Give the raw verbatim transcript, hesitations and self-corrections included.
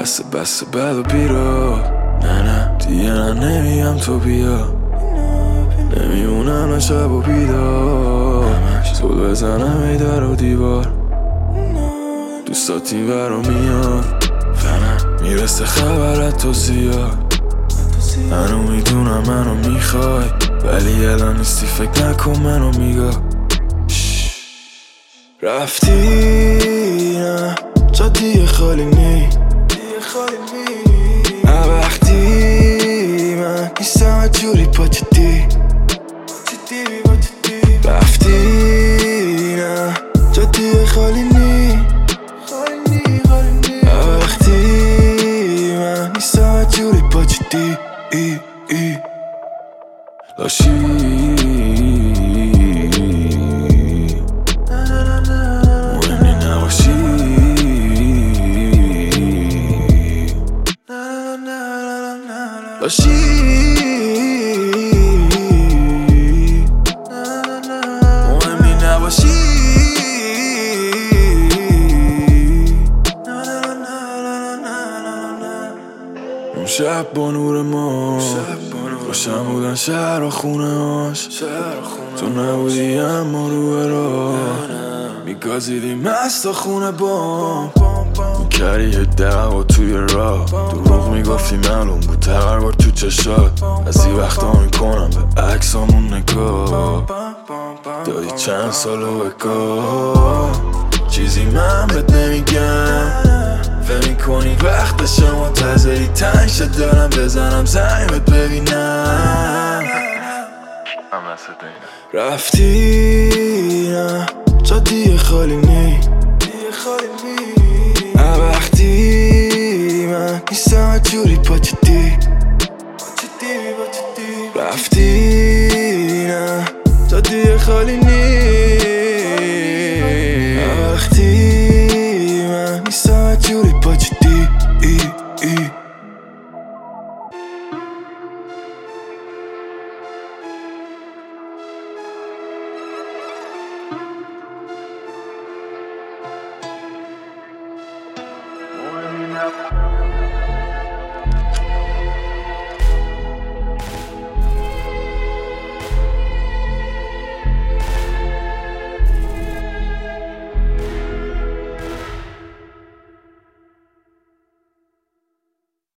بس بس بد و بیرا، نه نه دیگه نه نمیم تو بیا، نمیمونم شب و بیدار، زود بزنم ای در و دیوار، دوستات این برا میاد، میرسه خبرت تو زیاد، منو میدونم منو میخوای، ولی الان نیستی فکر نکن منو میگا. رفتی نه جا دیگه خالی نی، وقتی من نیستم جوری پا جدی، رفتی نه جا دیگه خالی نی، وقتی من نیستم جوری پا جدی ای ای لاشی مهمی نباشی، لاشی مهمی نباشی. اون شب با نور ما روشن بودن شهر و خونه هاش، تو نبودی اما رو راه میگازیدی مست و خونه بام، میکردی یه دعوا توی راه، دروغ میگفتی معلوم بود تقربار تو چشات، از این وقتا میکنم به عکسامون نگاه، دادی چند سالو بکار، چیزی من بهت نمیگم، فهم میکنی وقت شما تذری تنگ شد دارم بزنم زنگت ببینم. رفتی نه جا دیگه خالی نی، وقتی من نیستم جوری پا جدی، رفتی نه جا دیگه خالی نی.